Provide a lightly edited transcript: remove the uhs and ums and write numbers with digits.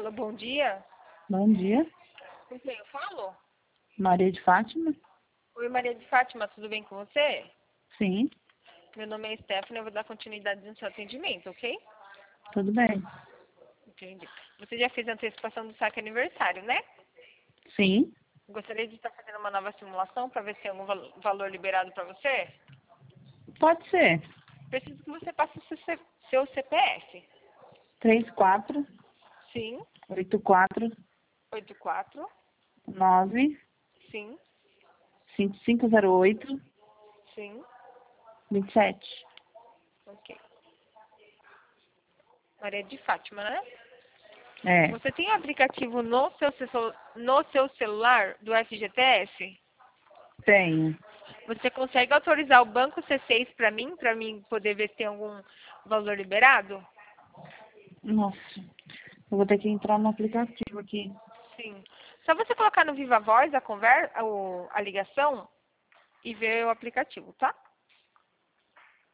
Alô, bom dia. Bom dia, Com quem eu falo? Maria de Fátima? Oi, Maria de Fátima, tudo bem com você? Sim, Meu nome é Stephanie, eu vou dar continuidade no seu atendimento, ok? tudo bem. Entendi. Você já fez a antecipação do saque aniversário, né? Sim, Gostaria de estar fazendo uma nova simulação para ver se tem algum valor liberado para você? pode ser. Preciso que você passe o seu CPF. 34 Sim, 84 84, 9 sim, 5508 sim, 27. ok. Maria de Fátima, né? É, Você tem o aplicativo no seu celular do FGTS? tenho. Você consegue autorizar o banco C6 para mim poder ver se tem algum valor liberado? Nossa, eu vou ter que entrar no aplicativo aqui. Sim. Só você colocar no Viva Voz a ligação e ver o aplicativo, tá?